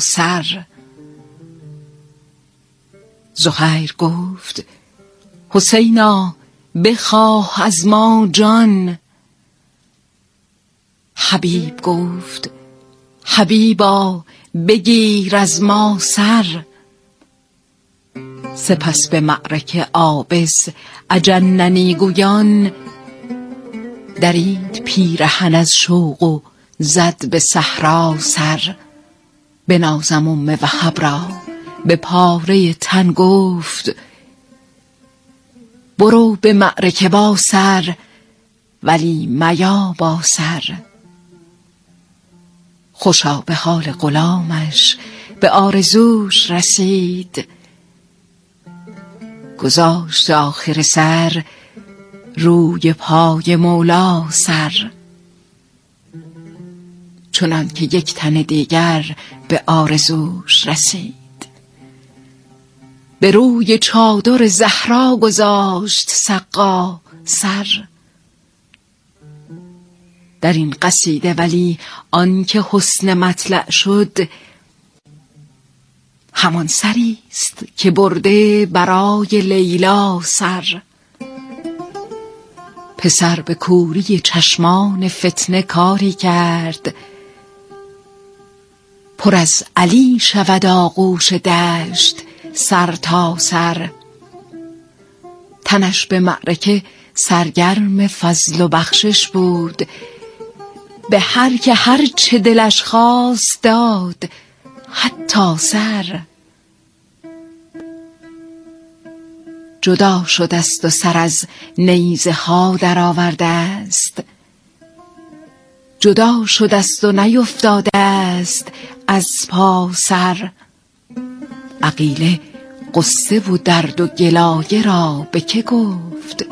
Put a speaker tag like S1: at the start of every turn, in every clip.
S1: سر. زهیر گفت حسینا بخواه از ما جان. حبیب گفت حبیبا بگیر از ما سر. سپس به معرکه عابس اجننی گویان، درید پیرهن از شوق و زد به صحرا سر. بنازم وهب را به پاره تن گفت، برو به معرکه با سر ولی میا با سر. خوشا به حال غلامش به آرزوش رسید، گذاشت آخر سر روی پای مولا سر. چنان که یک تن دیگر به آرزوش رسید، به روی چادر زهرا گذاشت سقا سر. در این قصیده ولی آن که حسن مطلع شد، همان سری است که برده برای لیلا سر. پسر به کوری چشمان فتنه کاری کرد، پر از علی شود آغوش دشت سر تا سر. تنش به معرکه سرگرم فضل و بخشش بود، به هر که هر چه دلش خواست داد حتی سر. جدا شده است و سر از نیزه ها در آورده است، جدا شده است و نیفتاده است از پا سر. عقیله قصه و درد و گلایه را به که گفت،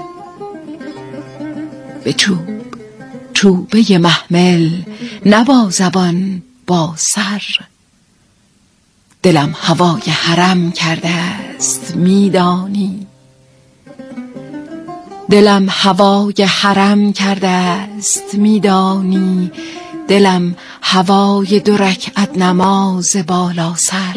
S1: به چوبه محمل نه با زبان با سر. دلم هوای حرم کرده است میدانی، دلم هوای حرم کرده است میدانی. دلم هوای 2 رکعت نماز بالا سر.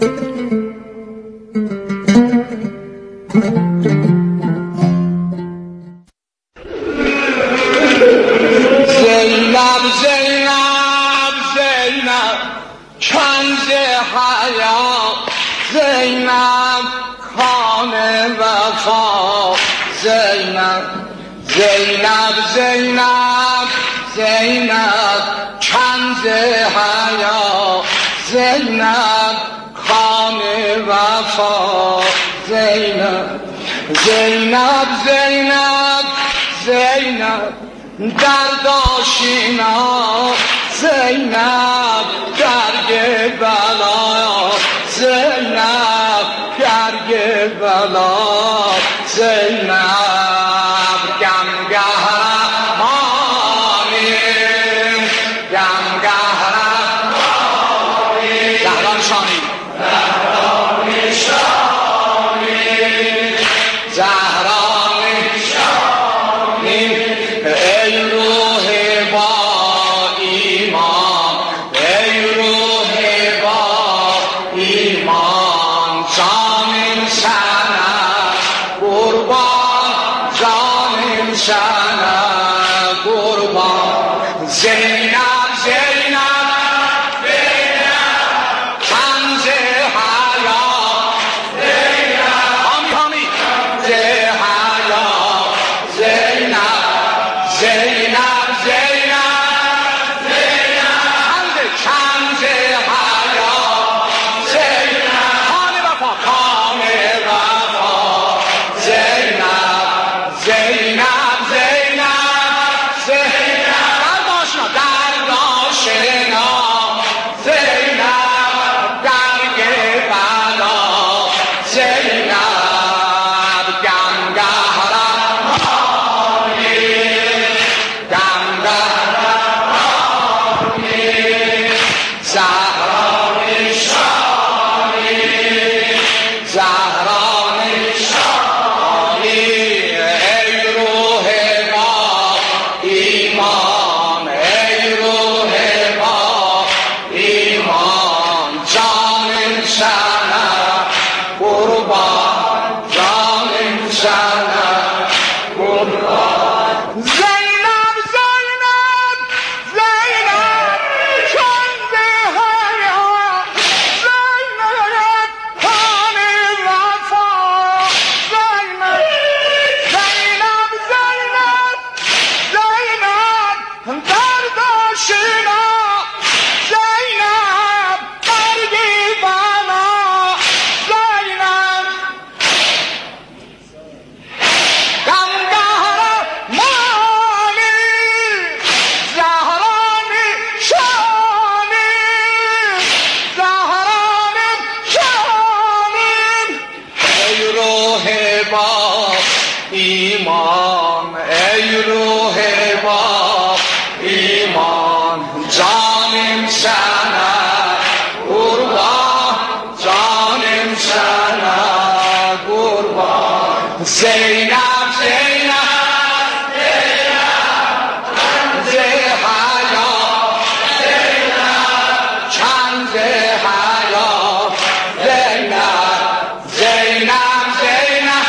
S2: زینب زینب زینب کنز حیا، زینب خان وفا، زینب زینب زینب زینب کنز حیا، زینب خان وفا، زینب زینب زینب زینب درد آشینا، زینب درگ بلا، زینب درگ بلا، زینب گمگهرمانی، گمگهرمانی، زهران شانی، زهران شانی، زهران شانی. ای روح با ایمان، ای روح با ایمان، جانم سنه قربان، جانم سنه قربان. زینب زینب زینب کنز حیا، زینب حامی حامی حیا، زینب زینب زینب زینب کنز حیا، زینب خان وفا، خان وفا، زینب زینب زینب شنم قربان جانم شنم قربان زینب زینب زینب چند حیات زینب خان وفا زینب زینب زینب زینب درداشینا زینب برگی بنا زینب غمگهر مانی زهرانی شانی زهرانی شانی ای روح با ایمان ای روح با ایمان جانم شنم قربان جانم شنم قربان زینب زینب زینب ز حیات زینب چند ز حیات زینب زینب زینب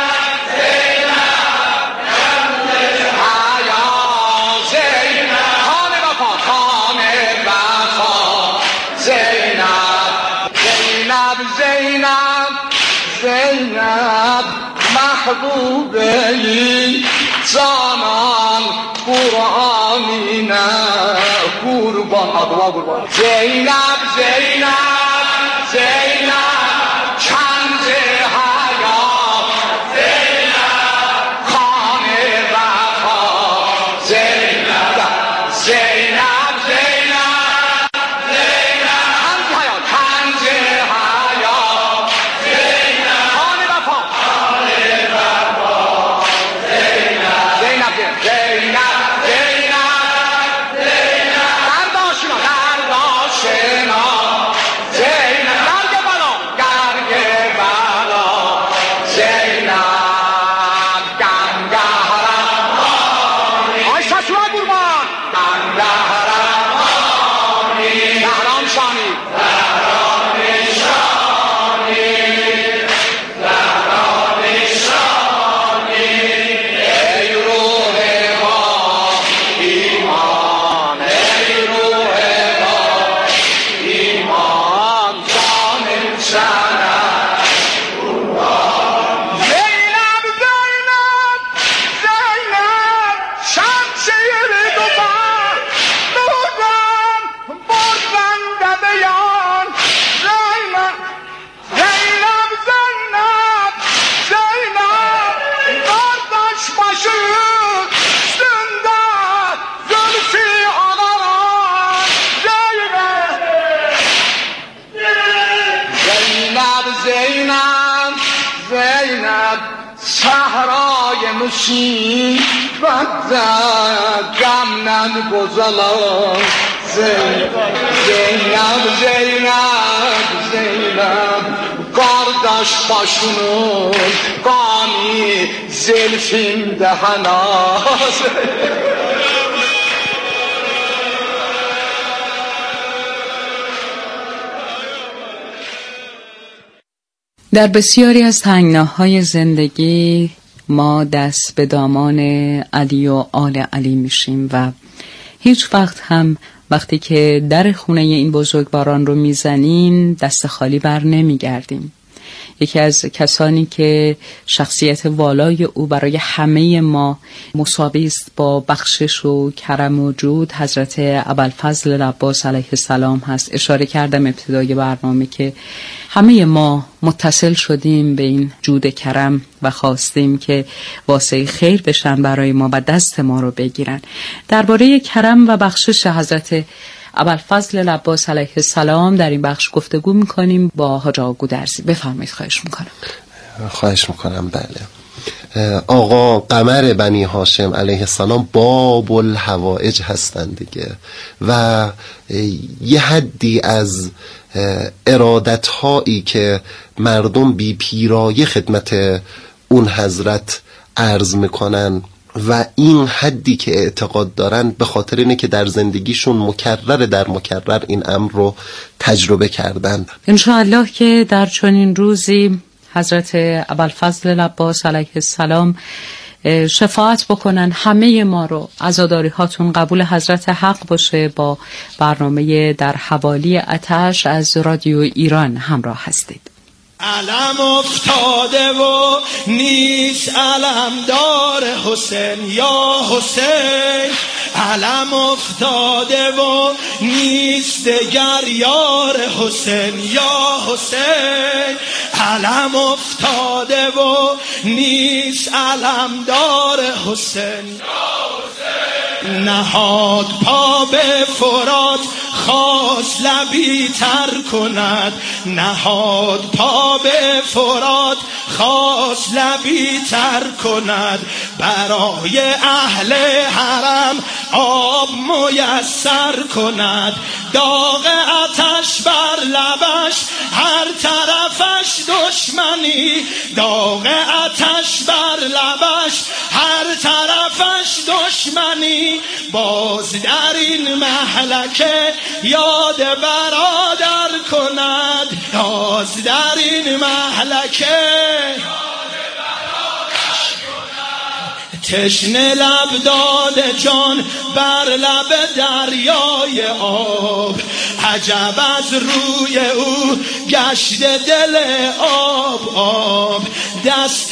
S2: حیات زینب خان وفا خان وفا زینب زینب زینب زینب محبوبه ای جانان قرآنی نه قربان آدوا قربان زینب زینب زینب چند حیات زینب خان وفا زینب زینب زینب زینب چند حیات زینب خان وفا زینب زینب درداشینا درداشینا زینب گرگ بلا گرگ بلا زینب غمگهرم آی سسوها قربان غمگهرم زهران شانی ای روح با ایمان ای روح با ایمان جانم شنم زینب زینب زینب شمشیر دوبار بردن بردن دبیان زینب زینب زینب زینب بردش باشید زنده زلفی آقاران زینب زینب زینب صحرای مصیبت غم نگذلان زینب زینب زینب زینب قارداش باشونون قانی زلفیم دهناز
S1: در بسیاری از تنگناهای زندگی ما دست به دامان علی و آل علی میشیم و هیچ وقت هم وقتی که در خونه این بزرگواران رو میزنیم دست خالی بر نمیگردیم. یکی از کسانی که شخصیت والای او برای همه ما مساوی است با بخشش و کرم و جود حضرت ابوالفضل العباس علیه السلام هست. اشاره کردم ابتدای برنامه که همه ما متصل شدیم به این جود کرم و خواستیم که واسه خیر بشن برای ما و دست ما رو بگیرن. درباره کرم و بخشش حضرت ابوالفضل العباس علیه السلام در این بخش گفتگو میکنیم با حاج آقا گودرزی. بفرمایید. خواهش میکنم.
S3: بله، آقا قمر بنی هاشم علیه السلام باب الحوائج هستند دیگه و یه حدی از ارادت هایی که مردم بی پیرایه خدمت اون حضرت عرض میکنن و این حدی که اعتقاد دارن به خاطر اینه که در زندگیشون مکرر این امر رو تجربه کردن.
S1: انشاءالله که در چنین روزی حضرت ابوالفضل العباس علیه السلام شفاعت بکنن همه ما رو. عزاداری هاتون قبول حضرت حق باشه. با برنامه در حوالی آتش از رادیو ایران همراه هستید.
S2: علم افتاده و نیست علم دار حسین یا حسین، علم افتاده و نیست دگر یار حسین یا حسین، علم افتاده و نیست علم دار حسین یا حسین. نهاد پا به فرات خواست لبی تر کند، نهاد پا به فرات خواست لبی تر کند، برای اهل حرم آب میسر کند، داغ آتش بر لبش هر طرفش دشمنی، داغ آتش بر لبش هر طرفش دشمنی، باز در این مهلکه یاد برادر کند، باز در این مهلکه تشنه لب داد جان بر لب دریای آب، عجب از روی او گشت دل آب آب، دست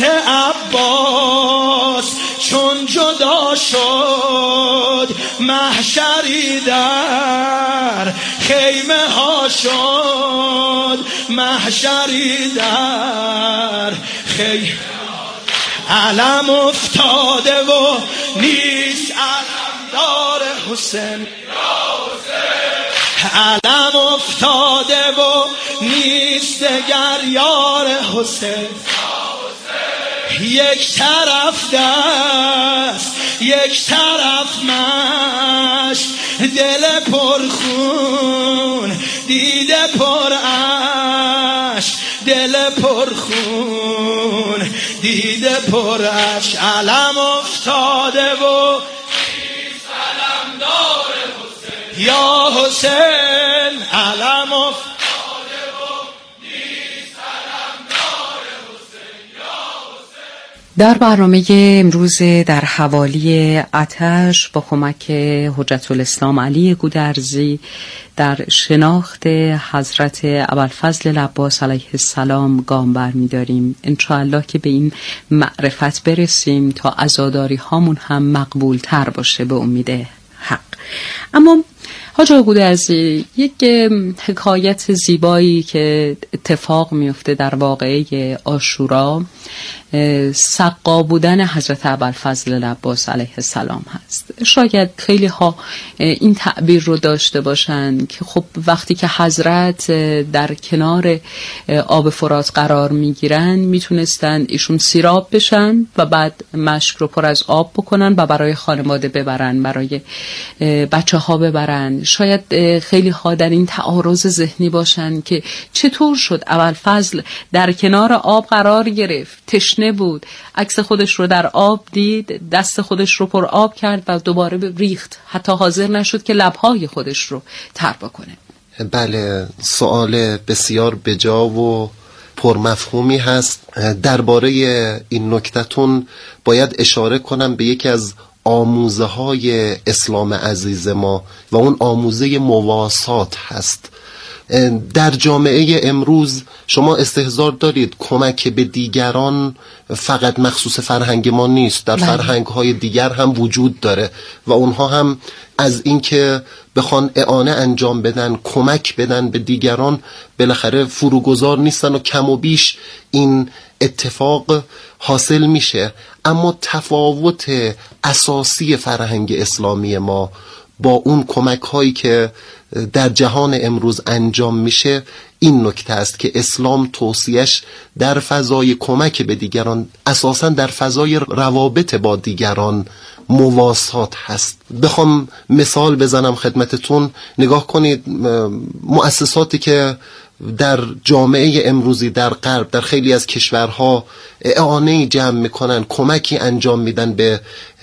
S2: عباس چون جدا شد محشری در خیمه ها شد، محشری در خیمه علم افتاده و نیست علم دار حسین، علم افتاده و نیست دگر یار حسین، یک طرف دست یک طرف مشت، دل پرخون دیده پر اشک، دل پرخون دیده پر اشک، علم افتاده و نیست علم دار حسین یا حسین، علم افتاده و نیست علم دار حسین یا حسین.
S1: در برنامه امروز در حوالی آتش با کمک حجت الاسلام علی گودرزی در شناخت حضرت ابوالفضل العباس علیه السلام گام برمی‌داریم. انشاءالله که به این معرفت برسیم تا عزاداری هامون هم مقبول تر باشه به امید حق. اما حاج گودرزی، یک حکایت زیبایی که اتفاق میفته در واقعه عاشورا سقا بودن حضرت ابوالفضل العباس علیه السلام هست. شاید خیلی ها این تعبیر رو داشته باشن که خب وقتی که حضرت در کنار آب فرات قرار میگیرن میتونستن ایشون سیراب بشن و بعد مشک رو پر از آب بکنن و برای خانواده ببرن، برای بچه ها ببرن. شاید خیلی ها در این تعارض ذهنی باشن که چطور شد ابوالفضل در کنار آب قرار گرفت، تشنه بود، عکس خودش رو در آب دید، دست خودش رو پر آب کرد و دوباره ریخت، حتی حاضر نشد که لبهای خودش رو تر بکنه.
S3: بله، سوال بسیار بجا و پرمفهومی هست. درباره این نکتتون باید اشاره کنم به یکی از آموزه های اسلام عزیز ما و اون آموزه مواسات هست. در جامعه امروز شما استحضار دارید کمک به دیگران فقط مخصوص فرهنگ ما نیست، در فرهنگ های دیگر هم وجود داره و اونها هم از اینکه بخوان اعانه انجام بدن، کمک بدن به دیگران، بالاخره فروگذار نیستن و کم و بیش این اتفاق حاصل میشه. اما تفاوت اساسی فرهنگ اسلامی ما با اون کمک هایی که در جهان امروز انجام میشه این نکته است که اسلام توصیهش در فضای کمک به دیگران اساساً در فضای روابط با دیگران مواسات هست. بخوام مثال بزنم خدمتتون، نگاه کنید مؤسساتی که در جامعه امروزی در غرب در خیلی از کشورها اعانه جمع میکنن، کمکی انجام میدن به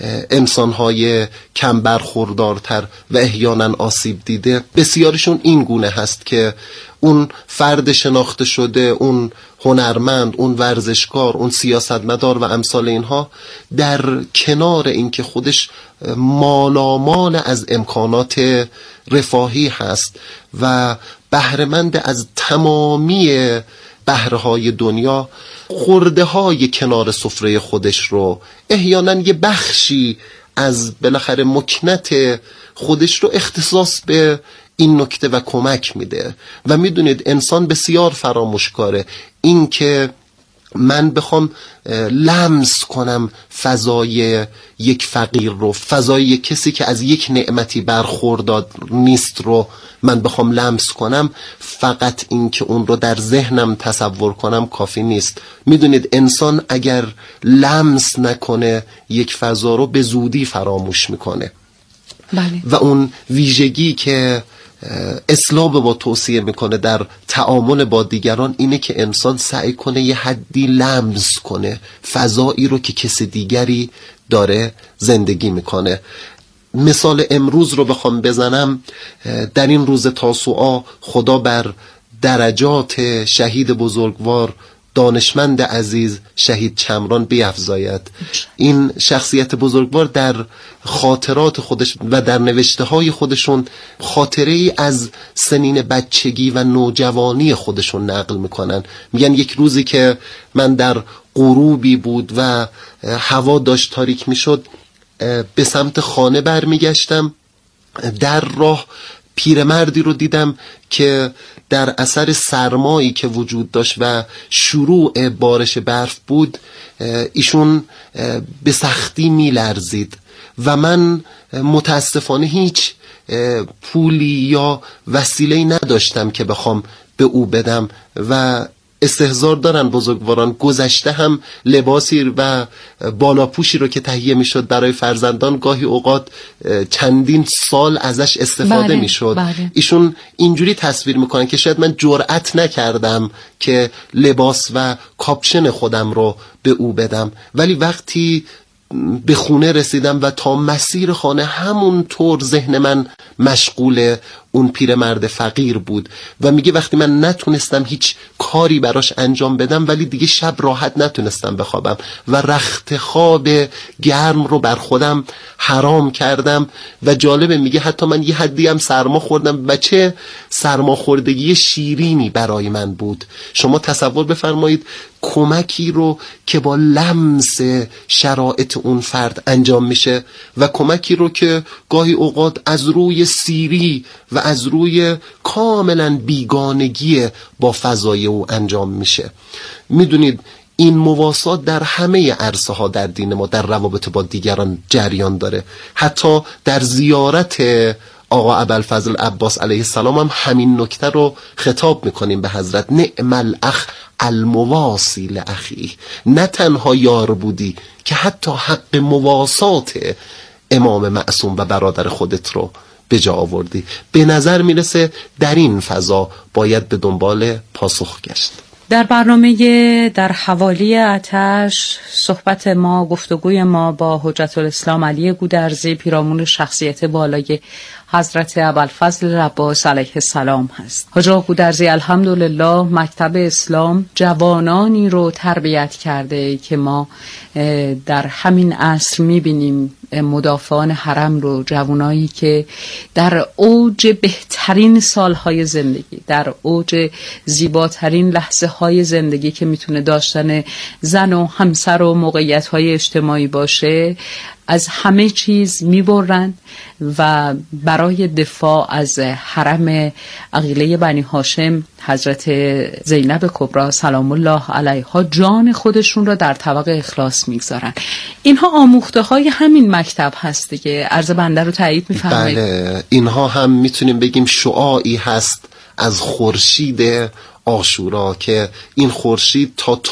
S3: انسانهای کم برخوردارتر و احیانا آسیب دیده، بسیارشون این گونه هست که اون فرد شناخته شده، اون هنرمند، اون ورزشکار، اون سیاستمدار و امثال اینها در کنار اینکه خودش مالامال از امکانات رفاهی هست و بهره‌مند از تمامی بهره‌های دنیا، خرده‌های کنار سفره خودش رو احیانا یه بخشی از بالاخره مکنت خودش رو اختصاص به این نکته و کمک میده. و میدونید انسان بسیار فراموشکاره. این که من بخوام لمس کنم فضای یک فقیر رو، فضای یک کسی که از یک نعمتی برخوردار نیست رو من بخوام لمس کنم، فقط این که اون رو در ذهنم تصور کنم کافی نیست. میدونید انسان اگر لمس نکنه یک فضا رو به زودی فراموش میکنه.
S1: بله.
S3: و اون ویژگی که اسلام با توصیه میکنه در تعامل با دیگران اینه که انسان سعی کنه یه حدی لمس کنه فضایی رو که کسی دیگری داره زندگی میکنه. مثال امروز رو بخوام بزنم، در این روز تاسوعا خدا بر درجات شهید بزرگوار دانشمند عزیز شهید چمران بیفزاید. این شخصیت بزرگوار در خاطرات خودش و در نوشته های خودشون خاطره ای از سنین بچگی و نوجوانی خودشون نقل میکنن. میگن یک روزی که من در غروبی بود و هوا داشت تاریک میشد، به سمت خانه برمیگشتم، در راه پیرمردی رو دیدم که در اثر سرمایی که وجود داشت و شروع بارش برف بود، ایشون به سختی می لرزید و من متاسفانه هیچ پولی یا وسیله‌ای نداشتم که بخوام به او بدم و استحضار دارن بزرگواران، گذشته هم لباسی و بالاپوشی رو که تهیه میشد برای فرزندان گاهی اوقات چندین سال ازش استفاده میشد.
S1: بله.
S3: ایشون اینجوری تصویر میکنن که شاید من جرأت نکردم که لباس و کاپشن خودم رو به او بدم، ولی وقتی به خونه رسیدم و تا مسیر خانه همونطور ذهن من مشغول اون پیرمرد فقیر بود و میگه وقتی من نتونستم هیچ کاری براش انجام بدم، ولی دیگه شب راحت نتونستم بخوابم و رخت خواب گرم رو بر خودم حرام کردم و جالبه میگه حتی من یه حدی هم سرما خوردم و چه سرماخوردگی شیرینی برای من بود. شما تصور بفرمایید کمکی رو که با لمس شرایط اون فرد انجام میشه و کمکی رو که گاهی اوقات از روی سیری و از روی کاملا بیگانگی با فضای او انجام میشه. میدونید این مواسات در همه عرصه ها در دین ما در روابط با دیگران جریان داره. حتی در زیارت آقا ابوالفضل عباس علیه السلام هم همین نکته رو خطاب میکنیم به حضرت: نعم الاخ المواسی لاخی. نه تنها یار بودی که حتی حق مواسات امام معصوم و برادر خودت رو به جا آوردی. به نظر میرسه در این فضا باید به دنبال پاسخ گشت.
S1: در برنامه در حوالی آتش صحبت ما، گفتگوی ما با حجت الاسلام علی گودرزی، پیرامون شخصیت بالای حضرت ابوالفضل عباس علیه السلام هست. حاج آقا گودرزی الحمدلله مکتب اسلام جوانانی رو تربیت کرده که ما در همین عصر میبینیم مدافعان حرم رو، جوانایی که در اوج بهترین سالهای زندگی، در اوج زیباترین لحظه های زندگی که میتونه داشتن زن و همسر و موقعیت های اجتماعی باشه، از همه چیز میبرند و برای دفاع از حرم عقیله بنی هاشم حضرت زینب کبری سلام الله علیها جان خودشون را در طبق اخلاص میگذارن. اینها آموخته های همین مکتب هست دیگه. عرض بنده رو تایید میفرمایید؟
S3: بله، اینها هم میتونیم بگیم شعاعی هست از خورشید عاشورا که این خورشید تا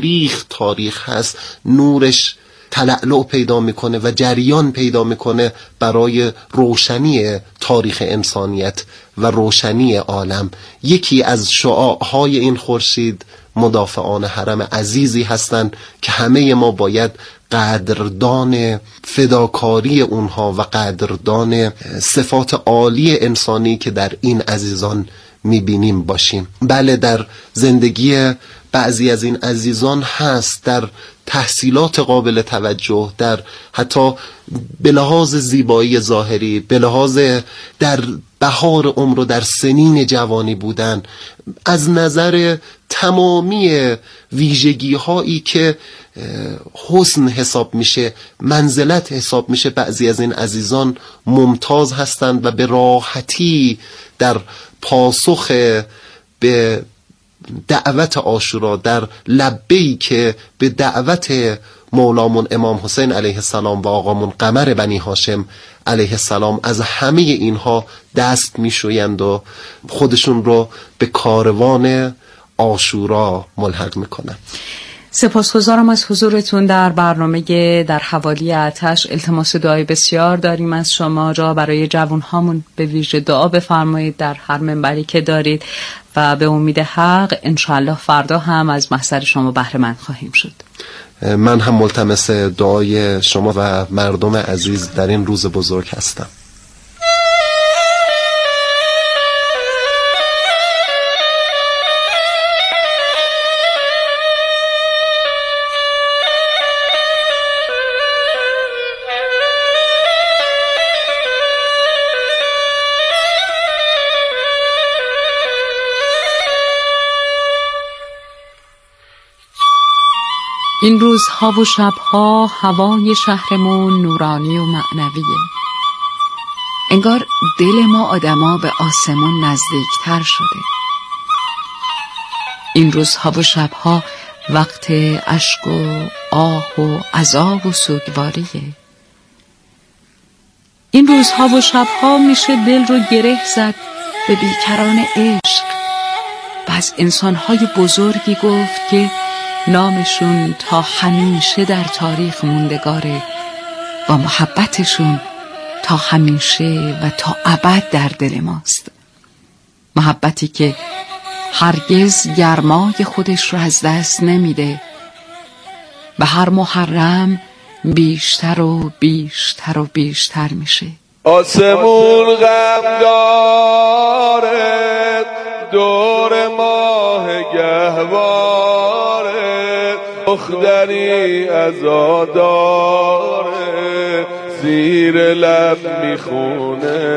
S3: تاریخ هست، نورش تلألؤ پیدا میکنه و جریان پیدا میکنه برای روشنی تاریخ انسانیت و روشنی عالم. یکی از شعاعهای این خورشید مدافعان حرم عزیزی هستند که همه ما باید قدردان فداکاری اونها و قدردان صفات عالی انسانی که در این عزیزان میبینیم باشیم. بله، در زندگی بعضی از این عزیزان هست، در تحصیلات قابل توجه، در حتی به لحاظ زیبایی ظاهری، به لحاظ در بهار عمر و در سنین جوانی بودن، از نظر تمامی ویژگی هایی که حسن حساب میشه، منزلت حساب میشه، بعضی از این عزیزان ممتاز هستند و به راحتی در پاسخ به دعوت عاشورا، در لبه‌ای که به دعوت مولامون امام حسین علیه السلام و آقامون قمر بنی هاشم علیه السلام، از همه اینها دست میشویند و خودشون رو به کاروان عاشورا ملحق میکنن.
S1: سپاسگزارم از حضورتون در برنامه در حوالی آتش. التماس دعای بسیار داریم از شما، جا برای جوانهامون به ویژه دعا بفرمایید در هر منبری که دارید و به امید حق انشاءالله فردا هم از محضر شما بهره مند خواهیم شد.
S3: من هم ملتمس دعای شما و مردم عزیز در این روز بزرگ هستم.
S1: این روزها و شبها هوای شهرمون نورانی و معنویه. انگار دل ما آدما به آسمون نزدیکتر شده. این روزها و شبها وقت اشک و آه و عذاب و سوگواریه. این روزها و شبها میشه دل رو گره زد به بیکران عشق و از انسانهای بزرگی گفت که نامشون تا همیشه در تاریخ موندگاره و محبتشون تا همیشه و تا ابد در دل ماست. محبتی که هرگز گرمای خودش رو از دست نمیده و هر محرم بیشتر و بیشتر و بیشتر میشه.
S4: آسمون غم داره، دور ماه گهواره، دختری عزاداره، زیر لب میخونه،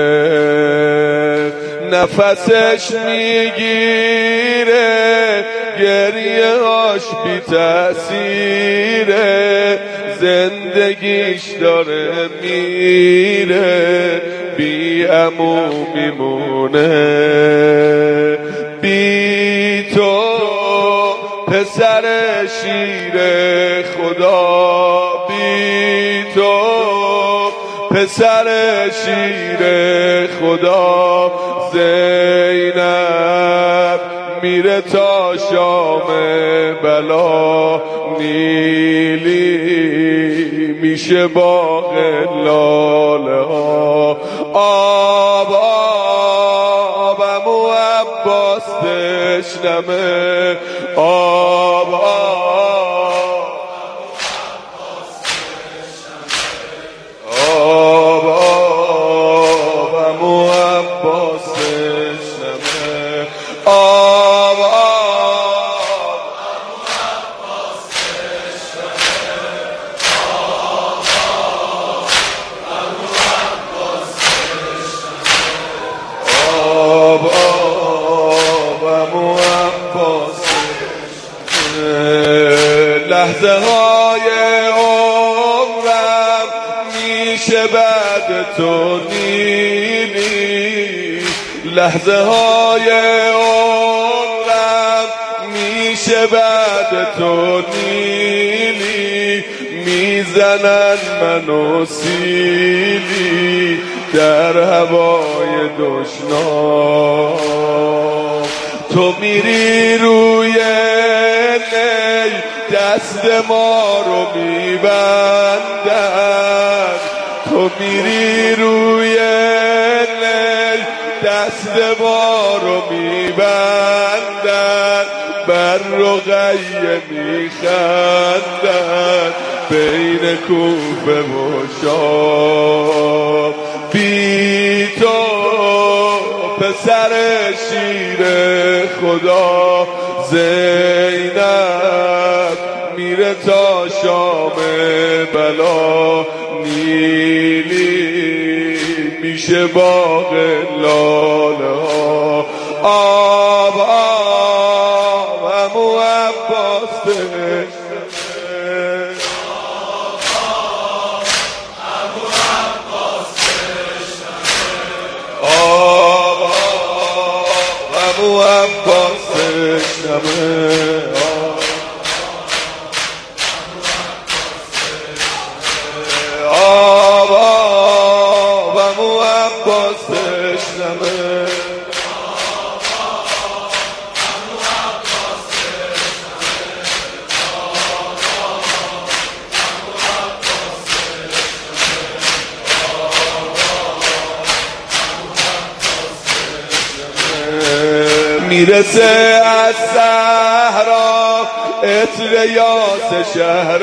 S4: نفسش میگیره، گریه هاش بی تأثیره، زندگیش داره میره، بی عمو میمونه، بی تو پسر شیر خدا، بی تو پسر شیر خدا، زینب میره تا شام بلا، نیلی میشه باغ لاله ها، آب آبم و عباس تشنمه، آب آب آبم و عباس تشنمه، آب لحظه های عمرم میشه بعد تو نیلی، لحظه های عمرم میشه بعد تو نیلی، میزنن منو سیلی در هوای دشنام، تو میری روی دست ما رو میبندن، تو میری روی نی دست ما رو میبندن، بر رقیه میخندن بین کوفه و شام. بی تو پسر شیر خدا زینب میره تا شام بلا، نیلی میشه باغ لاله ها. آب آب عمو عباس عمو عباس نمه. آب آب عمو عباس نمه. میرسه از صحرا عطر یاس شهر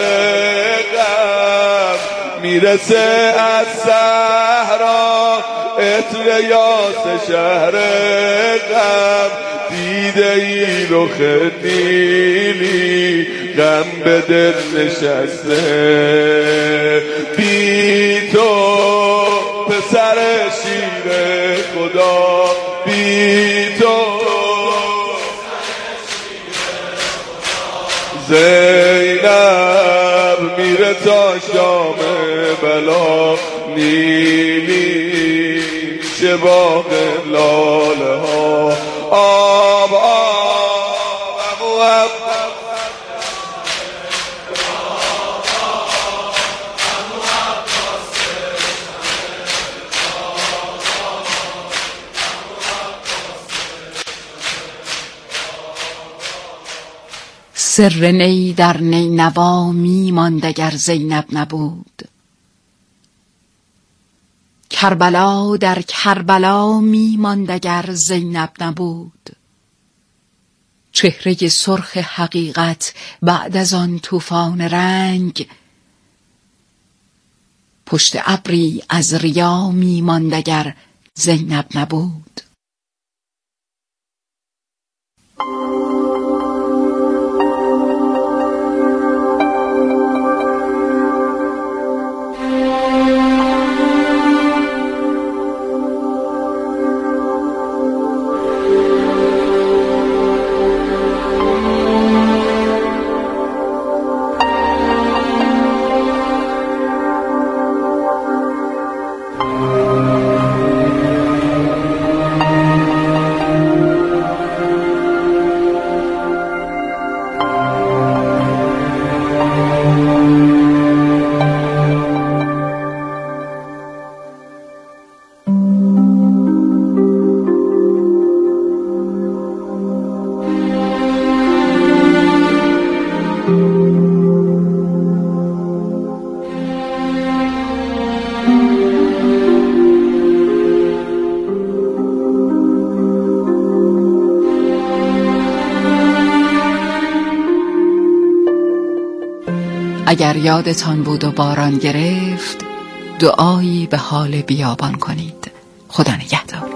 S4: غم، میرسه از صحرا عطر یاس شهر غم. دیده ای رخ نیلی غم به دل نشسته، بی تو پسر شیر خدا، بی تو زینب میره تا شام بلا، نیلی چه باغ لاله ها. آب آب عمو عباس
S1: سر نی در نینوا می ماند اگر زینب نبود، کربلا در کربلا می ماند اگر زینب نبود. چهره سرخ حقیقت بعد از آن طوفان رنگ، پشت ابری از ریا می ماند اگر زینب نبود. اگر یادتان بود و باران گرفت، دعایی به حال بیابان کنید. خدا نگهدار.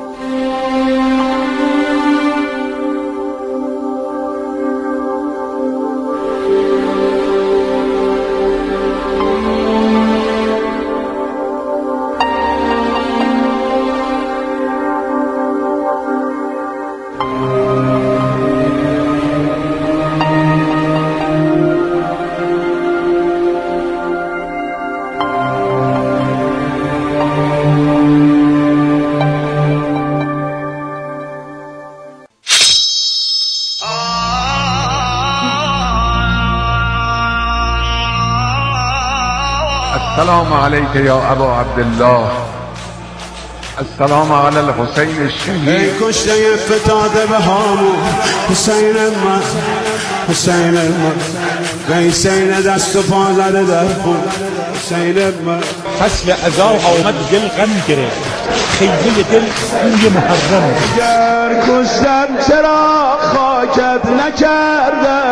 S5: السلام علیک یا ابا عبدالله، السلام علی الحسین الشهید.
S2: ای کشته فتاده به هامون حسین من، حسین من، حسین دست و پا زده در خون حسین من.
S6: فصل عذاب آمد دل غم گرفت، خیمه دل بوی محرم.
S2: گر کشتن چرا خاکت نکرده؟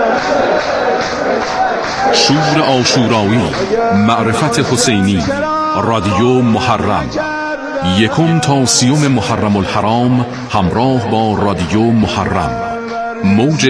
S7: شور عاشورایی، معرفت حسینی، رادیو محرم، 1 تا 30 محرم الحرام همراه با رادیو محرم، موج